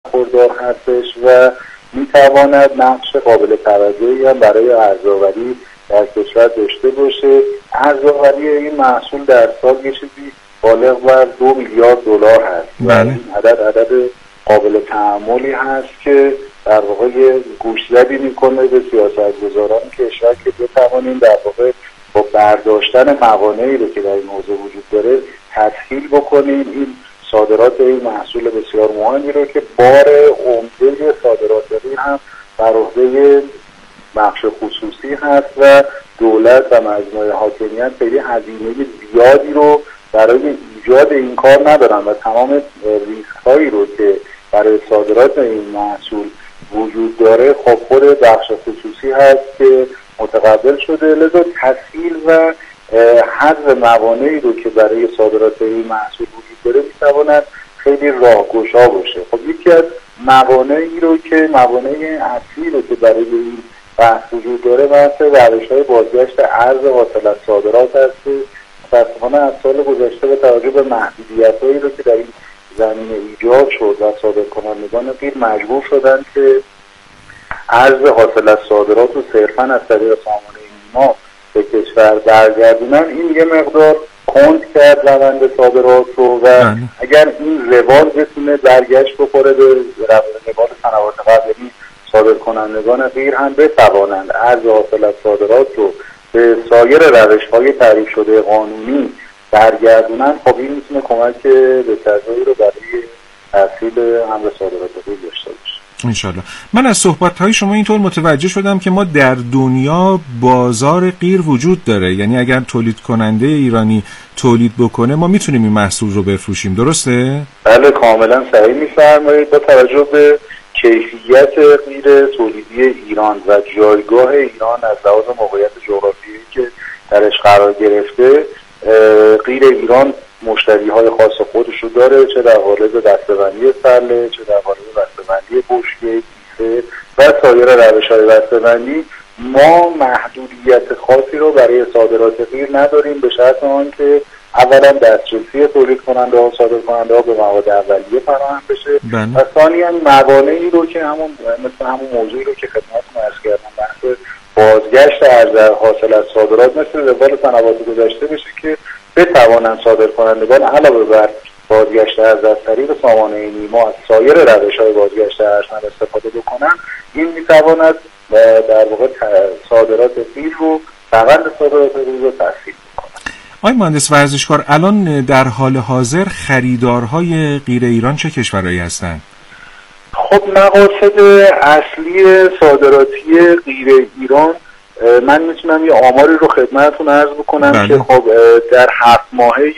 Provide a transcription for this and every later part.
برخوردار هستش و میتواند نقش قابل توجهی هم برای ارزآوری در کشور داشته باشه. ارزآوری این محصول در سال یه چیزی بالغ بر 2 میلیارد دلار هست و این عدد قابل تأملی هست که در واقع گوشزدی میکنه به سیاستگزاران کشور که بتوانیم در واقع با برداشتن موانعی رو که در این حوزه وجود داره تسهیل بکنیم این صادرات این محصول بسیار مهمی رو که بار عمده صادرات این هم بر عهده بخش خصوصی هست و دولت و مجموعه حاکمیت خیلی هزینه زیادی رو برای ایجاد این کار ندارن و تمام ریسک هایی رو که برای صادرات این محصول وجود داره خب خود بخش خصوصی هست که متقبل شده. لذا تسهیل و حذف موانعی رو که برای صادرات این محصول وجود داره میتواند خیلی راهگشا باشه. خب یکی از موانعی رو که موانع اصلی رو که برای این بحث وجود داره بحث روش‌های بازگشت ارز حاصل از صادرات هست که متأسفانه از سال گذشته به توجه به محدودیت‌هایی رو که در این زمینه ایجاد شد و صادرکنندگان غیر مجبور شدن که ارز حاصل از صادرات رو صرفاً از طریق سامانه نیما به کشور برگردونن، این یه مقدار کند کرد روند صادرات رو و اگر این روال بتونه برگشت بخوره به روال سنوات قبلی صادرکنندگان غیر هم بتوانند ارز حاصل از صادرات رو به سایر روش‌های تعریف شده قانونی برگردونن، خب این میتونه کمک به تضمین رو برای تسهیل امر صادرات غیر داشته باشه. انشالله. من از صحبت‌های شما اینطور متوجه شدم که ما در دنیا بازار غیر وجود داره، یعنی اگر تولید کننده ایرانی تولید بکنه ما میتونیم این محصول رو بفروشیم، درسته؟ بله کاملا صحیح می‌فرمایید. با توجه به کیفیت غیر تولیدی ایران و جایگاه ایران از لحاظ موقعیت جغرافیایی که درش قرار گرفته، غیر ایران مشتری‌های خاص خودش رو داره، چه در قالب بسته‌بندی سله، چه در قالب بسته‌بندی بشکه، کیسه و سایر روش‌های بسته‌بندی. ما محدودیت خاصی رو برای صادرات غیر نداریم به شرط آنکه اولا دسترسی تولید کننده ها صادر کننده ها به مواد اولیه فراهم بشه و ثانیاً موانعی رو که همون موضوعی رو که خدمتتون عرض کردم بحث بازگشت ارز حاصل از صادرات مثل روال سنوات گذشته بشه که بتوانند صادر کنندگان علاوه بر بازگشت ارز از طریق سامانه نیما از سایر روش‌های بازگشت ارز استفاده بکنن. این میتواند در واقع صادرات غیر رو روند صادرات غیر رو تسهیل بکنه. آقای مهندس ورزشکار، الان در حال حاضر خریدارهای غیر ایران چه کشورهایی هستند؟ خب مقاصد اصلی صادراتی غیر ایران من میتونم یه آماری رو خدمتتون عرض بکنم که خب در 7 ماهه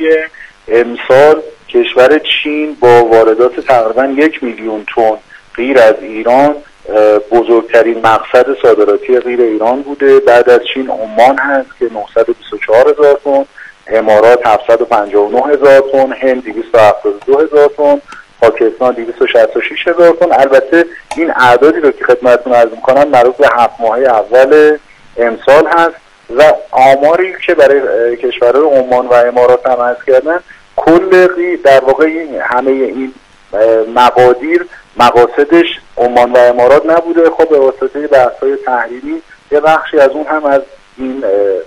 امسال کشور چین با واردات تقریبا 1 میلیون تن غیر از ایران بزرگترین مقصد صادراتی غیر ایران بوده. بعد از چین عمان هست که 924,000 تن، امارات 759,000 تن، هند 272,000 تن، پاکستان 266,000 تن. البته این اعدادی رو که خدمتتون عرض می‌کنم مربوط به 7 ماهه اول امسال هست و آماری که برای کشورهای عمان و امارات هم عرض کردن کل در واقع همه این مقادیر مقاصدش عمان و امارات نبوده. خب به واسطه بحث‌های تحریمی یه بخشی از اون هم از این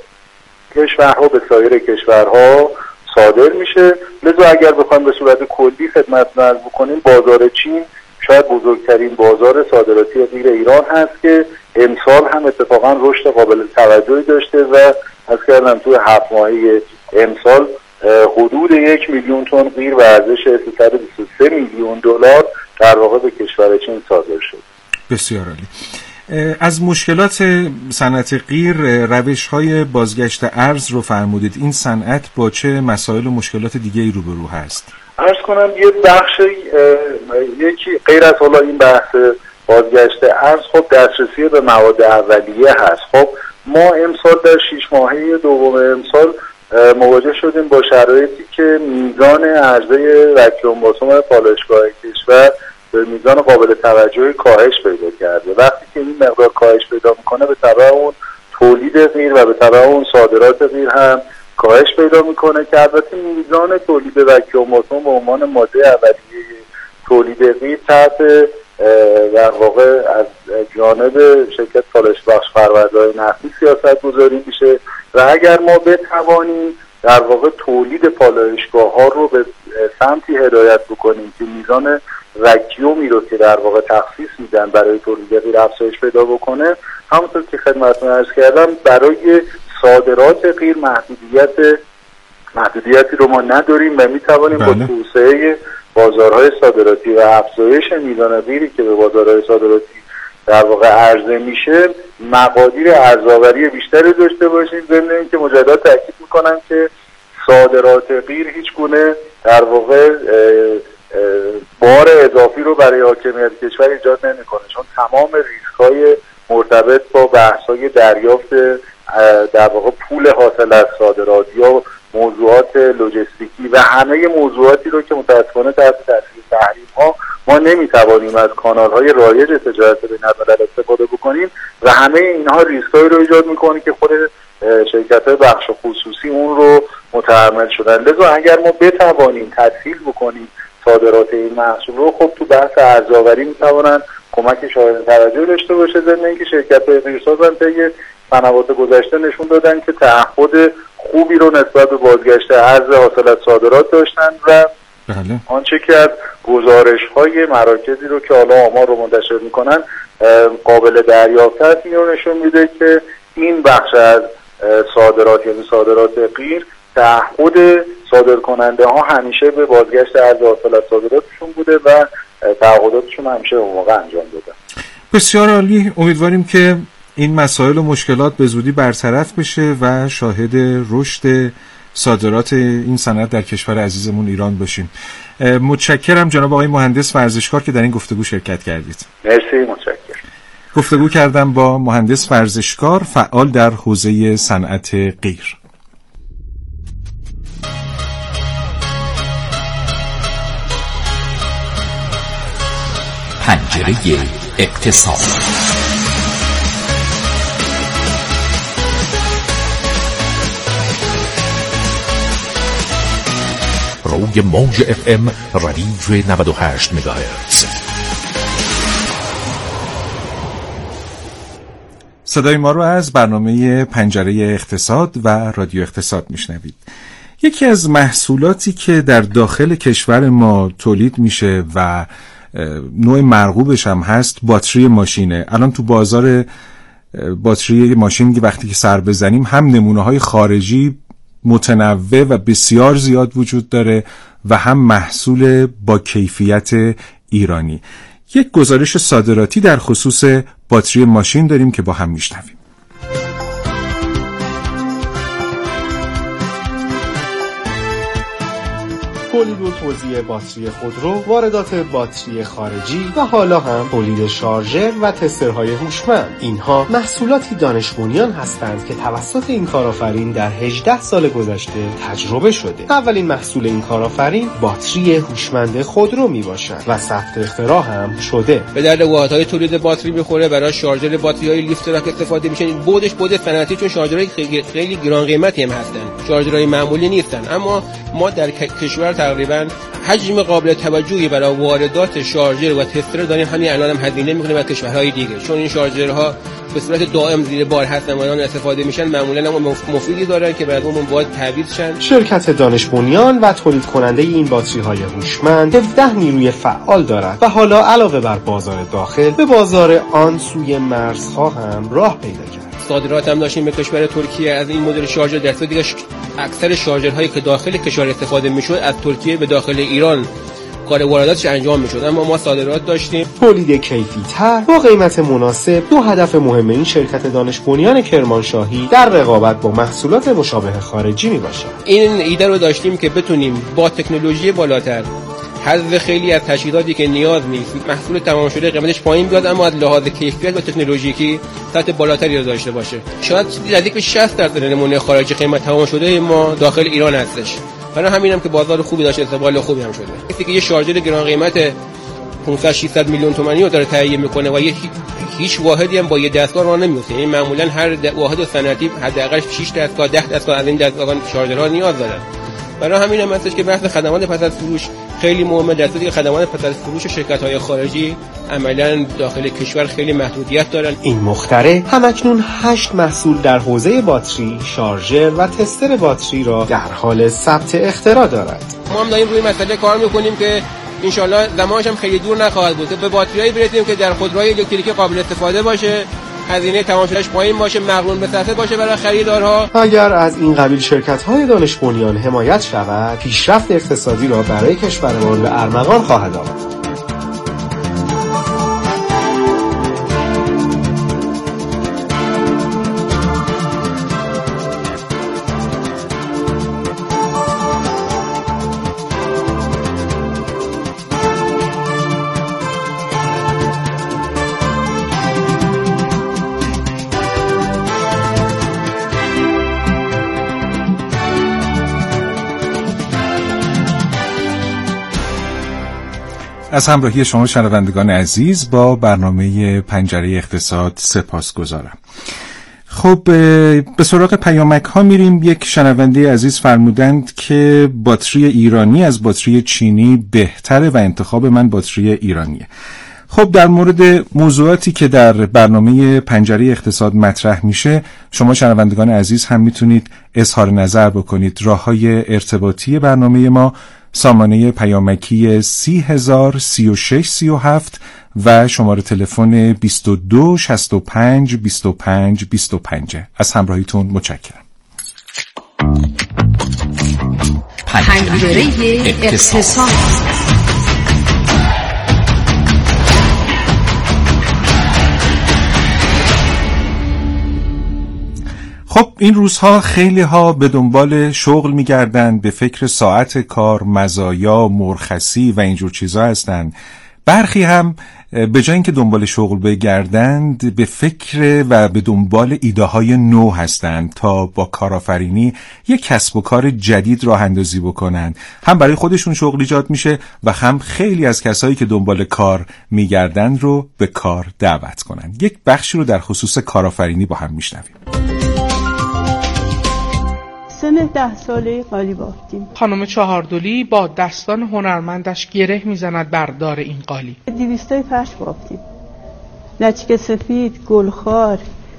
کشورها به سایر کشورها صادر میشه. لذا اگر بخوایم به صورت کلی خدمتتون عرض بکنیم بازار چین شاید بزرگترین بازار صادراتی غیر ایران هست که امسال هم اتفاقا رشد قابل توجهی داشته و از کردم توی 7 ماهه امسال حدود 1 میلیون تن غیر به ارزش 323 میلیون دلار در واقع به کشور چین صادر شد. بسیار عالی. از مشکلات صنعت غیر روش‌های بازگشت ارز رو فرمودید. این صنعت با چه مسائل و مشکلات دیگه‌ای روبرو هست؟ عرض کنم یه بخش یکی غیر از حالا این بحث بازگشت ارز خب دسترسی به مواد اولیه هست. خب ما امسال در 6 ماهه دوم امسال مواجه شدیم با شرایطی که میزان عرضه وکیوم باسوم پالایشگاه کشور به میزان قابل توجهی کاهش پیدا کرده. وقتی که این مقدار کاهش پیدا میکنه به تبع اون تولید غیر و به تبع اون صادرات غیر هم کاهش پیدا میکنه که البته میزان تولید وکیوم باسوم به عنوان ماده اولیه تولید قیر تحت در واقع از جانب شرکت پالایش بخش فرآورده‌های نفتی سیاست گذاری میشه و اگر ما بتوانیم در واقع تولید پالایشگاه‌ها رو به سمتی هدایت بکنیم که میزان وکیومی رو که در واقع تخصیص میدن برای تولید قیر افزایش پیدا بکنه، همونطور که خدمتتون عرض کردم برای صادرات قیر محدودیتی رو ما نداریم و میتوانیم با توسعه بازارهای صادراتی و افزایش میزان قیری که به بازارهای صادراتی در واقع عرضه میشه مقادیر ارزآوری بیشتری داشته باشیم. ضمن اینکه مجدد تاکید میکنم که صادرات قیر هیچ گونه در واقع بار اضافی رو برای حاکمیت کشور ایجاد نمیکنه، چون تمام ریسک‌های مرتبط با بحث‌های دریافت در واقع پول حاصل از صادرات یا موضوعات لوجستیکی و همه موضوعاتی رو که متأسفانه تحت تاثیر تحریم‌ها ما نمیتوانیم از کانال‌های رایج تجارت بین‌الملل استفاده بکنیم و همه اینها ریسک‌هایی رو ایجاد می‌کنه که خود شرکت‌های بخش خصوصی اون رو متحمل شدن. لذا اگر ما بتوانیم تسهیل بکنیم صادرات این محصول رو، خب تو بحث ارزآوری میتوانن کمک شاهد توجه داشته باشه. ضمن اینکه شرکت‌های قیرساز هم طی سنوات گذشته نشون دادن که تعهد خوبی رو نسبت به بازگشت ارز حاصل از صادرات داشتن و آنچه که از گزارش‌های مراکزی رو که حالا آمار رو منتشر میکنن قابل دریافت است، این رو نشون میده که این بخش از صادرات یعنی صادرات قیر تعهد صادرکننده ها همیشه به بازگشت ارز حاصل از صادراتشون بوده و تعهداتشون همیشه به موقع انجام داده. بسیار عالی. امیدواریم که این مسائل و مشکلات به زودی برطرف بشه و شاهد رشد صادرات این صنعت در کشور عزیزمون ایران باشیم. متشکرم جناب آقای مهندس ورزشکار که در این گفتگو شرکت کردید. مرسی، متشکرم. گفتگو کردم با مهندس ورزشکار فعال در حوزه صنعت قیر. پنجره اقتصاد. روی موج FM ردیف 98 مگاهرتز. صدای ما رو از برنامه پنجره اقتصاد و رادیو اقتصاد میشنوید. یکی از محصولاتی که در داخل کشور ما تولید میشه و نوع مرغوبش هم هست باتری ماشینه. الان تو بازار باتری ماشین که وقتی که سر بزنیم هم نمونه‌های خارجی متنوع و بسیار زیاد وجود داره و هم محصول با کیفیت ایرانی. یک گزارش صادراتی در خصوص باتری ماشین داریم که با هم میشنویم. تولید و توزیع باتری خودرو، واردات باتری خارجی و حالا هم تولید شارژر و تسترهای هوشمند. اینها محصولاتی دانش بنیان هستند که توسط این کارآفرین در 18 سال گذشته تجربه شده. اولین محصول این کارآفرین باتری هوشمند خودرو میباشد و ثبت اختراع هم شده. به درد واحدهای تولید باتری میخوره، برای شارژر باتری‌های لیفت تراک استفاده میشه. بودش بود صنعتی، چون شارژرهای خیلی گران قیمتی هم هستن، شارژرهای معمولی نیستن. اما ما در کشور تقریبا حجم قابل توجهی برای واردات شارژر و تستر داریم. همین الان هم هزینه میکنیم از کشورهای دیگه، چون این شارژرها به صورت دائم زیر بار هستن و الان استفاده میشن، معمولا هم مفیدی دارن که بعد اون باید تعویض شن. شرکت دانش بنیان و تولید کننده این باتری های هوشمند 17 نیروی فعال دارد و حالا علاوه بر بازار داخل به بازار آن سوی مرزها هم راه پیدا کرد. صادرات هم داشتیم به کشور ترکیه از این مدل شارژر. در صورتی که اکثر شارژرهایی که داخل کشور استفاده میشد از ترکیه به داخل ایران کار وارداتش انجام میشد، اما ما صادرات داشتیم. تولید کیفی‌تر با قیمت مناسب دو هدف مهم این شرکت دانش بنیان کرمانشاهی در رقابت با محصولات مشابه خارجی میباشد. این ایده رو داشتیم که بتونیم با تکنولوژی بالاتر، حذف خیلی از تجهیزاتی که نیاز نیست، محصول تمام شده قیمتش پایین بیاد اما از لحاظ کیفیت و تکنولوژیکی سطح بالاتری رو داشته باشه. شاید نزدیک به 60% نمونه خارجی قیمت تمام شده ما داخل ایران هستش. برای همینم که بازار خوبی داشته، استقبال خوبی هم شده. کسی که یه شارژر گران قیمت 500-600 میلیون تومانی رو داره تهیه میکنه و هیچ واحدی هم با یه دستگاه راه نمیفته. یعنی معمولا هر واحد صنعتی حداقل 6 دستگاه 10 دستگاه از این دستگاه شارژرها نیاز داره. برای همین هم هستش که بحث خدمات پس از فروش خیلی مهمه، در صورتی که خدمات پس از فروش شرکت‌های خارجی عملاً داخل کشور خیلی محدودیت دارن. این مخترع همکنون 8 محصول در حوزه باتری، شارژر و تستر باتری را در حال ثبت اختراع دارد. ما هم داریم روی مسئله کار می‌کنیم که انشالله زمانش هم خیلی دور نخواهد بود به باتریایی برسیم که در خودروهای الکتریکی قابل استفاده باشه، هزینه تمام شدهش پایین باشه، مقرون به صرفه باشه برای خریدارها. اگر از این قبیل شرکت‌های دانش بنیان حمایت شود، پیشرفت اقتصادی را برای کشورمان به ارمغان خواهد آورد. از همراهی شما شنوندگان عزیز با برنامه پنجره اقتصاد سپاسگزارم. خب به سراغ پیامک ها میریم. یک شنونده عزیز فرمودند که باتری ایرانی از باتری چینی بهتره و انتخاب من باتری ایرانیه. خب در مورد موضوعاتی که در برنامه پنجره اقتصاد مطرح میشه، شما شنوندگان عزیز هم میتونید اظهار نظر بکنید. راههای ارتباطی برنامه ما سامانه پیامکی 303637 و شماره تلفن 22 65 25 25. از همراهیتون متشکرم. پنجره اقتصاد. خب این روزها خیلی ها به دنبال شغل میگردن، به فکر ساعت کار، مزایا، مرخصی و اینجور چیزا هستن. برخی هم به جای اینکه دنبال شغل بگردند به فکر و به دنبال ایده های نو هستند تا با کارآفرینی یک کسب و کار جدید راه اندازی بکنن. هم برای خودشون شغل ایجاد میشه و هم خیلی از کسایی که دنبال کار میگردن رو به کار دعوت کنن. یک بخشی رو در خصوص کارآفرینی با هم میشنویم. سن 10 ساله قالی بافتیم. خانم چهاردلی با دستان هنرمندش گره میزند بر دار این قالی. 200 فرش بافتیم. لچک سفید، گلخوار،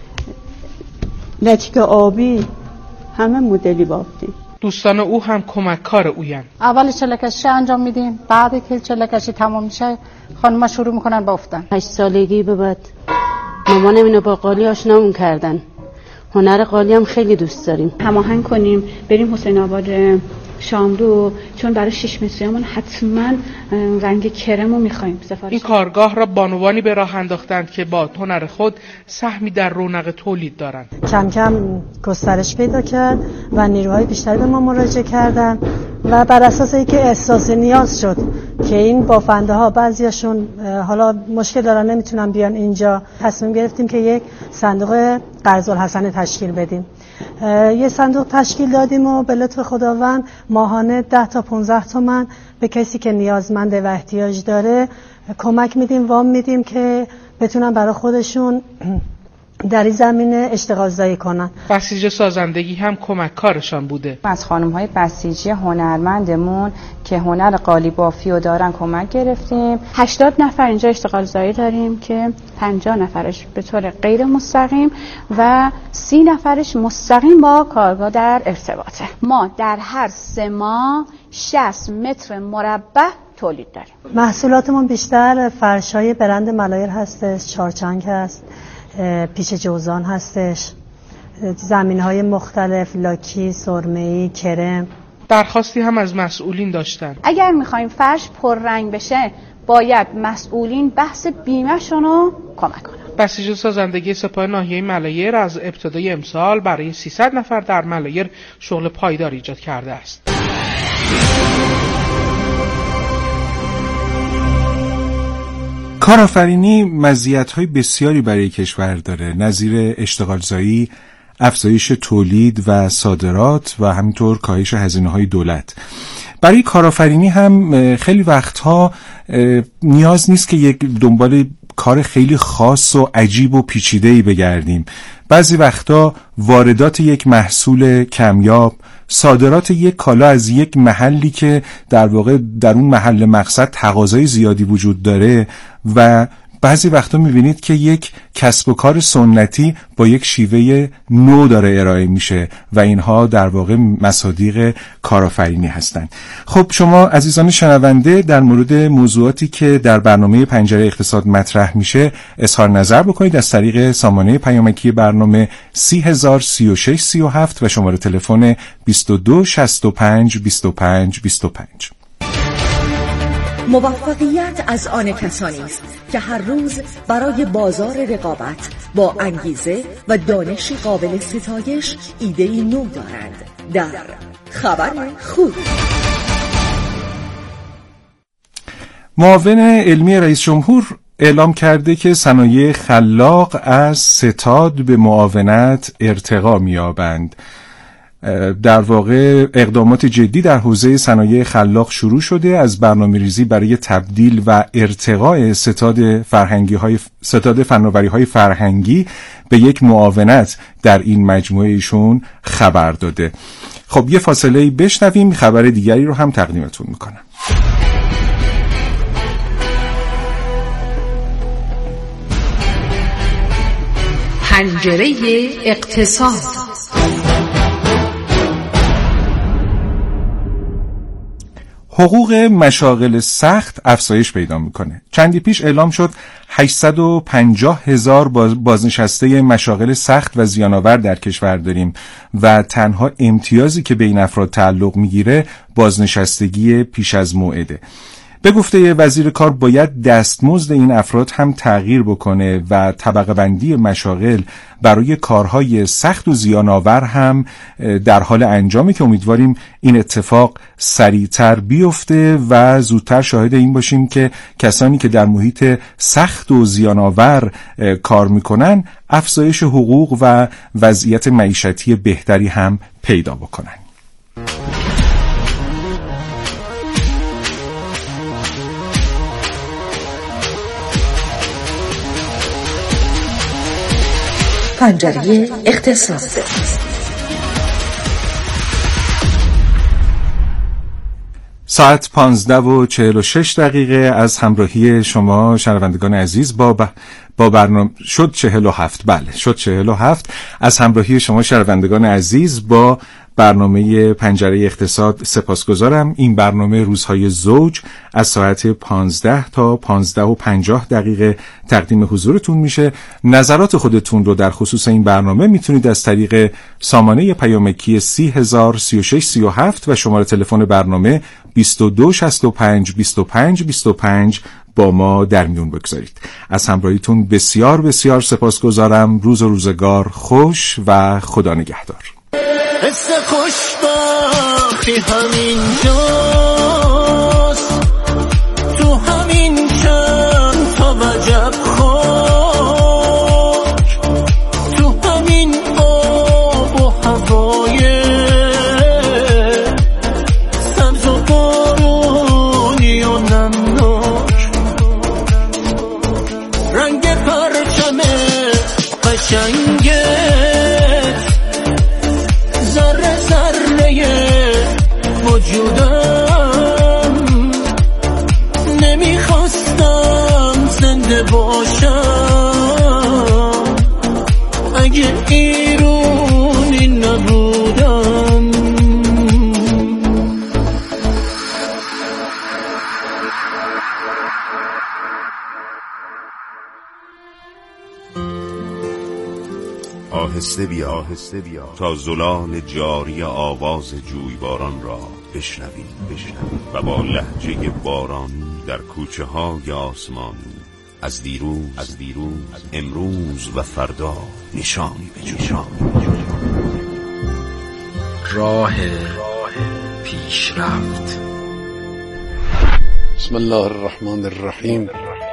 لچک آبی، همه مدلی بافتیم. دوستان او هم کمککار اویند. اول چلکشی انجام میدیم، بعد که چلکشی تمام میشه خانم‌ها شروع میکنن بافتن. 8 سالگی به بعد مامانم اینو با قالی آشنامون کردن. هنر قالی هم خیلی دوست داریم. هماهنگ کنیم بریم حسین آباد شاملو، چون برای 6 متریامون حتما رنگ کرمو می‌خوایم سفارش. این کارگاه را بانوانی به راه انداختند که با هنر خود سهمی در رونق تولید دارند. کم کم گسترش پیدا کرد و نیروهای بیشتری به ما مراجعه کردن و بر اساس اینکه احساس نیاز شد که این بافنده ها بعضیاشون حالا مشکل دارن نمیتونن بیان اینجا، تصمیم گرفتیم که یک صندوق قرض الحسنه تشکیل بدیم. یه صندوق تشکیل دادیم و به لطف خداوند ماهانه 10 تا 15 تومن به کسی که نیازمنده و احتیاج داره کمک میدیم، وام میدیم که بتونن برای خودشون در این زمینه اشتغال زایی کنن. بسیج سازندگی هم کمک کارشان بوده. از خانم‌های بسیجی هنرمندمون که هنر قالی بافی رو دارن کمک گرفتیم. 80 نفر اینجا اشتغال زایی داریم که 50 نفرش به طور غیر مستقیم و 30 نفرش مستقیم با کارگاه در ارتباطه. ما در هر 3 ماه 60 متر مربع تولید داریم. محصولاتمون بیشتر فرش‌های برند ملایر هستش، چارچنگ هست، پیچ جوزان هستش، زمین‌های مختلف، لاکی، سرمه‌ای، کرم. درخواستی هم از مسئولین داشتن. اگر می‌خوایم فرش پررنگ بشه باید مسئولین بحث بیمه‌شون رو کمک کنن. بسیج سازندگی سپاه ناحیه ملایر از ابتدای امسال برای 300 نفر در ملایر شغل پایدار ایجاد کرده است. کارآفرینی مزیت‌های بسیاری برای کشور داره، نظیر اشتغالزایی، افزایش تولید و صادرات و همینطور کاهش هزینه‌های دولت. برای کارآفرینی هم خیلی وقتها نیاز نیست که یک دنبال کار خیلی خاص و عجیب و پیچیده‌ای بگردیم. بعضی وقتا واردات یک محصول کمیاب، صادرات یک کالا از یک محلی که در واقع در اون محل مقصد تقاضای زیادی وجود داره و بعضی وقتا میبینید که یک کسب و کار سنتی با یک شیوه نو داره ارائه میشه و اینها در واقع مصادیق کارآفرینی هستند. خب شما عزیزان شنونده در مورد موضوعاتی که در برنامه پنجره اقتصاد مطرح میشه اظهار نظر بکنید از طریق سامانه پیامکی برنامه 303637 و شماره تلفن 2265 25 25. موفقیت از آن کسانی است که هر روز برای بازار رقابت با انگیزه و دانشی قابل ستایش ایده‌ای نو دارند. در خبر خوب، معاون علمی رئیس جمهور اعلام کرده که صنایع خلاق از ستاد به معاونت ارتقا می‌یابند. در واقع اقدامات جدی در حوزه صنایع خلاق شروع شده از برنامه‌ریزی برای تبدیل و ارتقاء ستاد فناوری‌های فرهنگی به یک معاونت در این مجموعه ایشون خبر داده. خب یه فاصله بشنویم، خبر دیگری رو هم تقدیمتون میکنم. پنجره اقتصاد. حقوق مشاغل سخت افزایش پیدا میکنه. چندی پیش اعلام شد 850,000 بازنشسته مشاغل سخت و زیان‌آور در کشور داریم و تنها امتیازی که به این افراد تعلق میگیره بازنشستگی پیش از موعده. به گفته وزیر کار باید دستمزد این افراد هم تغییر بکنه و طبقه بندی مشاغل برای کارهای سخت و زیان‌آور هم در حال انجامی که امیدواریم این اتفاق سریعتر بیفته و زودتر شاهد این باشیم که کسانی که در محیط سخت و زیان‌آور کار میکنن افزایش حقوق و وضعیت معیشتی بهتری هم پیدا بکنن. پنجره اقتصاد. ساعت 15:46 از همراهی شما شنوندگان عزیز با برنامه شد 47. بله شد 47 از همراهی شما شنوندگان عزیز با برنامه پنجره اقتصاد سپاسگزارم. این برنامه روزهای زوج از ساعت 15 تا 15:50 تقدیم حضورتون میشه. نظرات خودتون رو در خصوص این برنامه میتونید از طریق سامانه پیامکی 303637 و شماره تلفن برنامه 2265 25 25 با ما در میون بگذارید. از همراهیتون بسیار بسیار سپاسگزارم. روز و روزگار خوش و خدا نگهدار. قصه خوشبختی همین جاست، تو همین چند تا وجب خاک، تو همین آب و هوای سبز و بارونی و نمناک، رنگ پرچم قشنگه وجودم، نمیخواستم زنده باشم اگه ایرونی نبودم. آهسته بیا تا زلال جاری آواز جویباران را بشنویم و با لهجه بارانی در کوچه های آسمانی از دیروز امروز و فردا نشانی بجوییم. راه پیشرفت. بسم الله الرحمن الرحیم.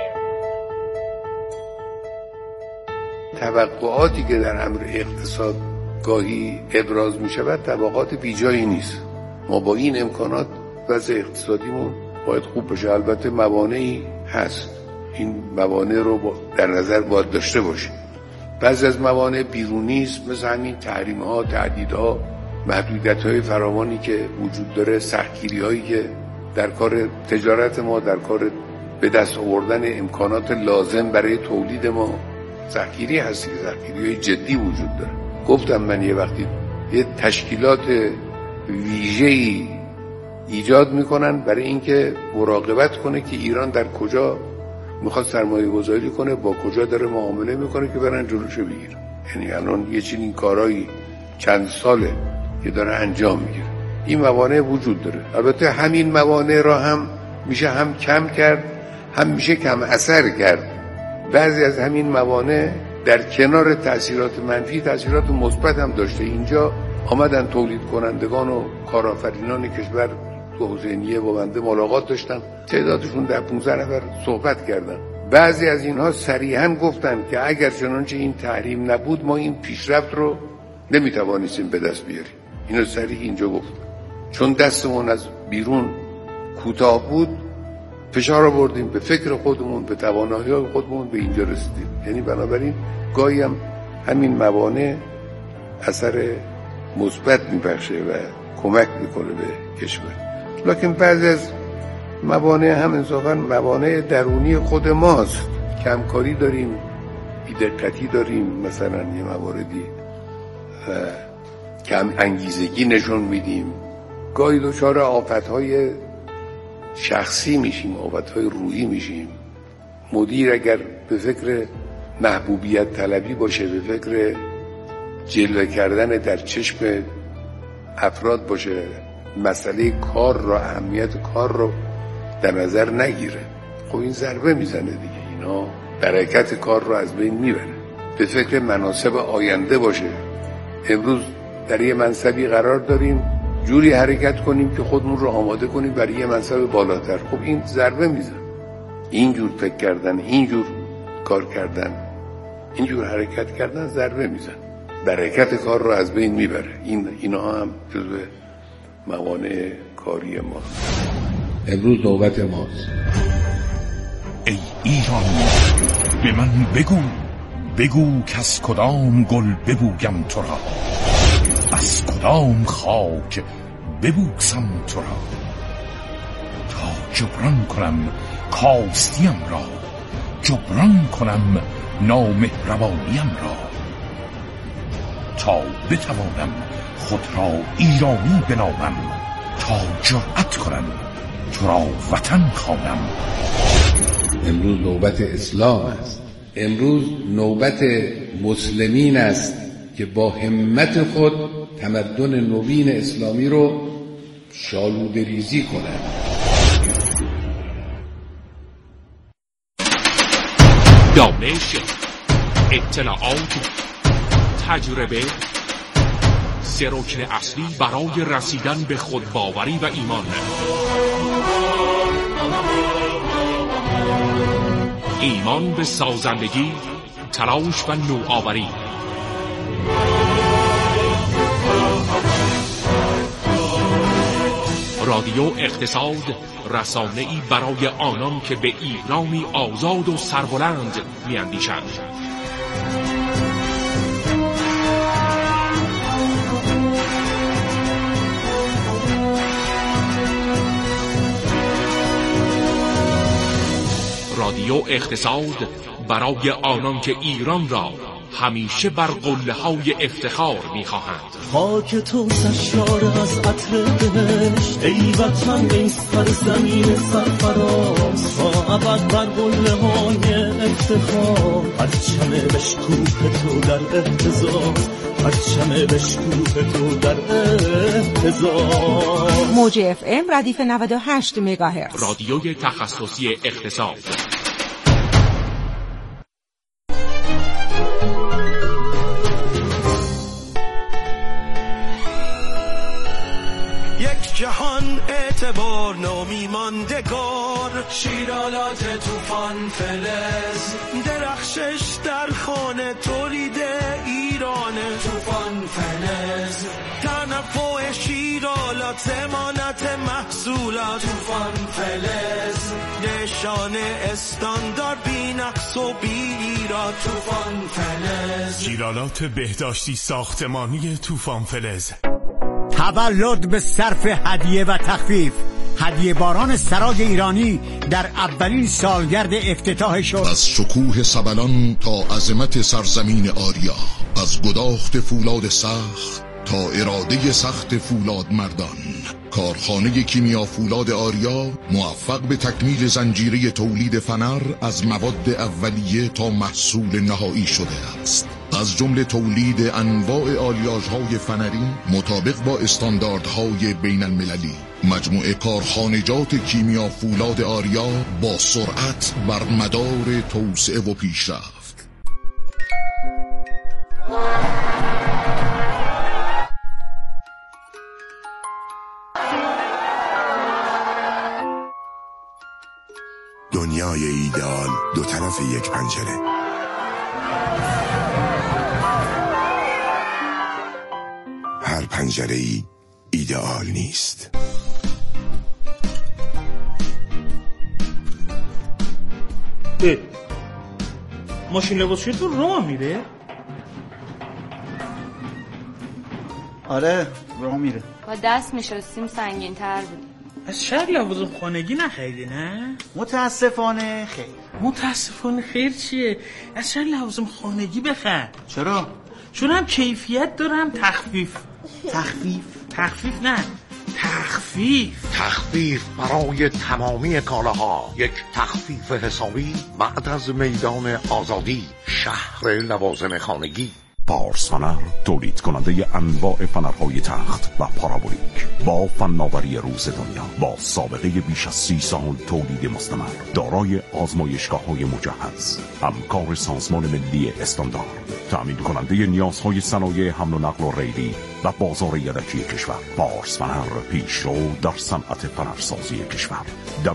توقعاتی که در امر اقتصاد گاهی ابراز می شود توقعات بیجایی نیست. ما با این امکانات وضع اقتصادیمون باید خوب بشه. البته موانعی هست، این موانع رو در نظر باید داشته باشیم. بعضی از موانع بیرونی است، مثل همین تحریم‌ها، تهدیدها محدودیت‌های فراوانی که وجود داره، سختگیری‌هایی که در کار تجارت ما، در کار به دست آوردن امکانات لازم برای تولید ما سختگیری هستی، سختگیری‌های جدی وجود داره. گفتم من یه وقتی یه تشکیلات ویژه‌ای ایجاد میکنن برای اینکه مراقبت کنه که ایران در کجا میخواد سرمایه گذاری کنه، با کجا داره معامله میکنه که برن جلوشو بگیرن. یعنی الان یه چنین کارایی چند ساله که داره انجام میگیره. این موانع وجود داره. البته همین موانع را هم میشه هم کم کرد، هم میشه کم اثر کرد. بعضی از همین موانع در کنار تأثیرات منفی تأثیرات مثبت هم داشته. اینجا آمدن تولید کنندگان و کارآفرینان کشور تو حسینیه با بنده ملاقات داشتن، تعدادشون در 15 نفر صحبت کردن. بعضی از اینها صریحاً گفتن که اگر چنانچه این تحریم نبود ما این پیشرفت رو نمیتوانستیم به دست بیاریم. اینو صریح اینجا گفتن. چون دستمون از بیرون کوتاه بود، فشار آوردیم به فکر خودمون، به توانایی‌های خودمون، به اینجا رسیدیم. یعنی بنابراین گاهی هم همین موانع اثر مثبت میبخشه و کمک میکنه به کشور. لکن بعضی از موانع هم انصافاً موانع درونی خود ماست. کمکاری داریم، بی‌دقتی داریم، مثلا یه مواردی کم انگیزگی نشون میدیم، گاهی دچار آفت‌های شخصی میشیم، آفت‌های روحی میشیم. مدیر اگر به فکر محبوبیت طلبی باشه، به فکر جلوه کردن در چشم افراد باشه، مسئله کار را، اهمیت کار رو در نظر نگیره، خب این ضربه میزنه دیگه. اینا برکت کار رو از بین میبره. به فکر مناسب آینده باشه، امروز در یه منصبی قرار داریم، جوری حرکت کنیم که خودمون رو آماده کنیم برای یه منصب بالاتر. خب این ضربه میزنه. اینجور فکر کردن، اینجور کار کردن، اینجور حرکت کردن ضربه میزنه، برکت کار رو از بین میبره. اینا هم جزو موانع کاری ماست. امروز نوبت ماست. ای ایران به من بگو که از کدام گل ببویم تو را، از کدام خاک ببوسم تو را، تا جبران کنم کاستیم را، جبران کنم نامهربانیم را، تا بتوانم خود را ایرانی بنامم، تا جرأت کنم تو را وطن خوانم. امروز نوبت اسلام است. امروز نوبت مسلمین است که با همت خود تمدن نوین اسلامی رو شالوده ریزی کنند. دانش، اطلاعات، تجربه، سه رکن اصلی برای رسیدن به خودباوری و ایمان. ایمان به سازندگی، تلاش و نوآوری. رادیو اقتصاد، رسانه‌ای برای آنان که به ایرانی آزاد و سربلند می‌اندیشند. رادیو اقتصاد برای آنان که ایران را همیشه بر قله‌های افتخار می‌خواهند. خاک تو سرشار از عطر بهشت، ای وطن ای سرزمین سرفراز، تا ابد بر قله‌های افتخار، پرچم بشکوه تو در اهتزاز، پرچم بشکوه تو در اهتزاز. موج اف ام ردیف 98 مگاهرتز، رادیوی تخصصی اقتصاد. جهان اعتبار نامی ماندگار، شیرالات توفان فلز، درخشش در خانه تولید ایران، توفان فلز، تنوع شیرالات، ضمانت محصولات، توفان فلز، نشان استاندارد بی نقص و بی ایراد، توفان فلز. شیرالات بهداشتی ساختمانی توفان فلز. تولد به صرف هدیه و تخفیف. هدیه باران سرای ایرانی در اولین سالگرد افتتاح شد. از شکوه سبلان تا عظمت سرزمین آریا، از گداخت فولاد سخت تا اراده سخت فولاد مردان، کارخانه کیمیا فولاد آریا موفق به تکمیل زنجیره تولید فنر از مواد اولیه تا محصول نهایی شده است. از جمله تولید انواع آلیاژهای فنری مطابق با استانداردهای بین المللی. مجموعه کارخانجات کیمیا فولاد آریا با سرعت بر مدار توسعه و پیشرفت. دنیای ایدئال دو طرف یک پنجره. هر پنجره‌ای ایدئال نیست. ماشین لباسشویی تو راه میره؟ آره راه میره. با دست میشستیم سنگین تر بود. از شهر لوازم خانگی نخریدی نه؟ متاسفانه خیر. متاسفانه خیر چیه؟ از شهر لوازم خانگی بخر. چرا؟ چون هم کیفیت داره هم تخفیف. تخفیف نه، تخفیف برای تمامی کالاها. یک تخفیف حسابی بعد از میدان آزادی، شهر لوازم خانگی. پارس فنر تولید کننده انواع فنرهای تخت و پارابولیک با فناوری روز دنیا، با سابقه بیش از 30 سال تولید مستمر، دارای آزمایشگاه‌های مجهز، همکار سازمان ملی استاندارد، تأمین کننده نیازهای صنایع حمل و نقل و ریلی و بازار یدکی کشور. پارس فنر پیشرو در صنعت فنرسازی کشور.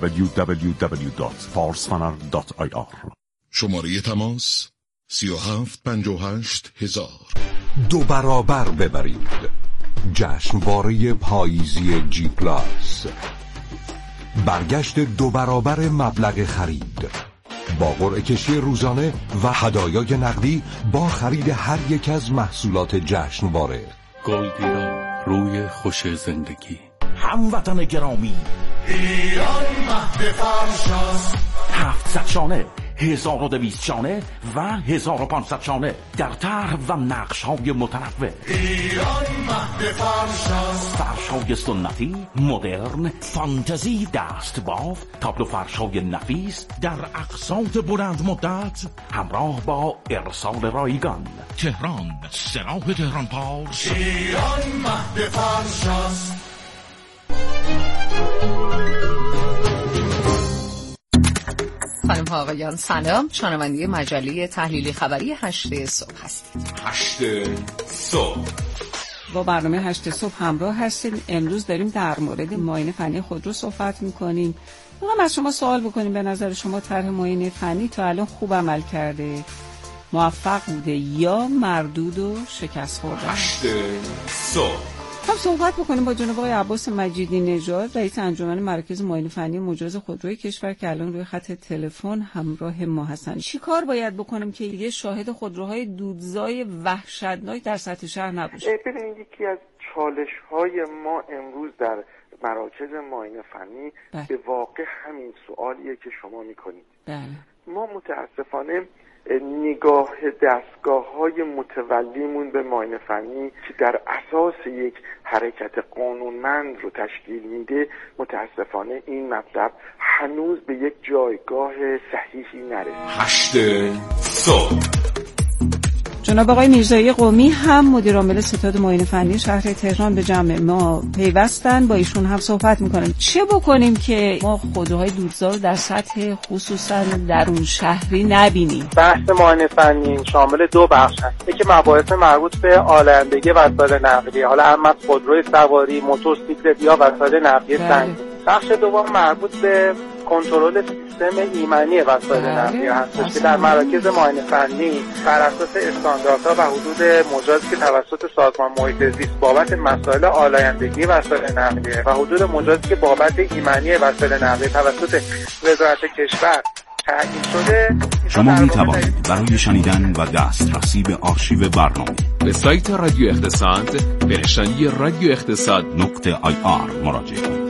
www.farsfaner.ir. شماره تماس 3758,000. 2 برابر ببرید. جشنواره پاییزی جی پلاس. برگشت 2 برابر مبلغ خرید با قرعه کشی روزانه و هدایای نقدی با خرید هر یک از محصولات جشنواره. گلگیرا روی خوش زندگی. هموطن گرامی، ایران مهد فرشاست. 700 شانه، 1200 شانه و 1500 شانه در طرح و نقش‌های متنوع. ایران مهد فرشاست. فرش‌های سنتی، مدرن، فانتزی، دستبافت، تابلو فرش‌های نفیس در اقساط بلند مدت همراه با ارسال رایگان. تهران، سراح تهران پارس. ایران مهد فرشاست. خانم ها آقایان سلام، شنونده مجله تحلیلی خبری 8 صبح هستید. 8 صبح با برنامه 8 صبح همراه هستیم. امروز داریم در مورد معاینه فنی خودرو صحبت میکنیم. میخوام از شما سوال بکنیم، به نظر شما طرح معاینه فنی تا الان خوب عمل کرده، موفق بوده یا مردود و شکست خورده؟ 8 صبح خب صحبت بکنیم با جناب آقای عباس مجیدی نژاد، رئیس انجمن مراکز معاینه فنی مجاز خودروی کشور که الان روی خط تلفن همراه ما هستن. چی کار باید بکنیم که دیگه شاهد خودروهای دودزای وحشتناک در سطح شهر نباشه؟ ببینید یکی از چالش‌های ما امروز در مراکز معاینه فنی به واقع همین سوالیه که شما می‌کنید. ما متاسفانه نگاه دستگاه‌های متولیمون به معاینه فنی که در اساس یک حرکت قانونمند رو تشکیل میده، متاسفانه این مطلب هنوز به یک جایگاه صحیحی نرسیده. 8 صبح جناب آقای میرزایی قومی هم مدیر عامل ستاد معاینه فنی شهر تهران به جمع ما پیوستن، با ایشون هم صحبت میکنیم. چه بکنیم که ما خودروهای دودزا رو در سطح خصوصا درون شهری نبینیم؟ بحث معاینه فنی شامل 2 بخش هست. یکی مباحث مربوط به آلایندگی وسایل نقلیه، حالا هم از خودروی سواری، موتورسیکلت یا وسایل نقلیه سنگین. بخش دوم مربوط به کنترل سیستم ایمنی وسایل نقلیه هستش که در مراکز معاینه فنی بر اساس استانداردها و حدود مجازی که توسط سازمان محیط زیست بابت مسائل آلایندگی وسایل نقلیه و حدود مجازی که بابت ایمنی وسایل نقلیه توسط وزارت کشور تعیین شده. شما می توانید برای شنیدن و دسترسی به آرشیو برنامه به سایت رادیو اقتصاد به نشانی رادیو اقتصاد.ir مراجعه کنید.